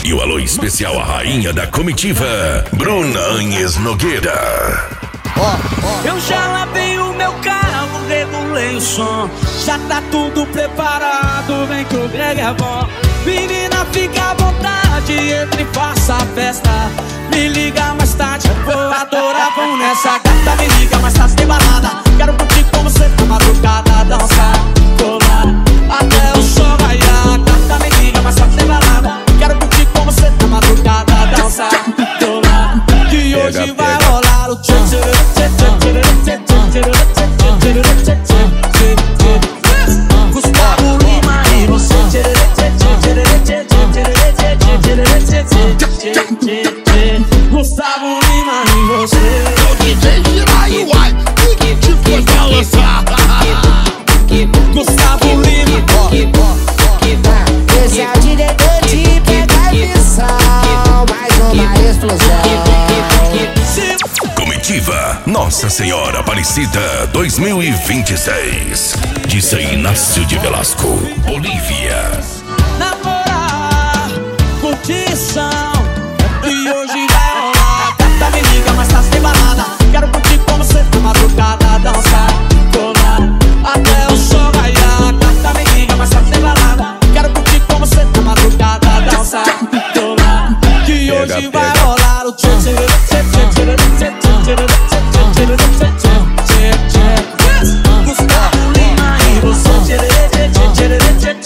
E o alô especial à rainha da comitiva, Bruna Agnes Nogueira. Eu já lavei o meu carro, regulei o som. Já tá tudo preparado, vem que o Greg é bom. Menina, fica à vontade, entre e faça a festa. Me liga mais tarde, eu vou adorar, vamos nessa. Gata, me liga mais tarde, tem balada. Quero curtir com você na madrugada, dançar, colar, até o sol raiar. Gata, me liga mais tarde, tem balada. Quero curtir com você na madrugada, dançar, colar. Que hoje vai rolar o tchê tchê tchê tchê tchê tchê tchê tchê tchê tchê. Gustavo Lima e você tchê tchê tchê tchê tchê tchê tchê tchê. Gustavo Lima e você. O DJ gira e uai, que foi balançar. Gustavo Lima. Esse é o diretor de pegar missão, mais uma explosão. Comitiva Nossa Senhora Aparecida 2026, de São Inácio de Velasco, Bolívia. Namorar, curtição, e hoje vai rolar. Gata, me liga, mas tá sem balada. Quero curtir com você na madrugada, dançar, colar, até o sol raiar. Gata, me liga, mas tá sem balada. Quero curtir com você na madrugada, dançar, colar. Que hoje vai rolar o tchê tchê tchê tchê tchê tchê tchê tchê. Gustavo Lima e você tchê tchê tchê tchê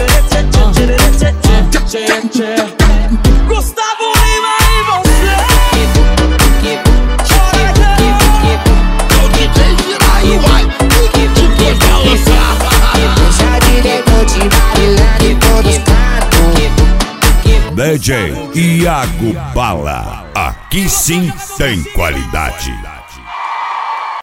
tchê tchê tchê. Gustavo Lima e você. O DJ gira e uai, que foi balançar. Esse é o diretor de Marilândia em todos os cantos. DJ Iago Bala, aqui sim tem qualidade.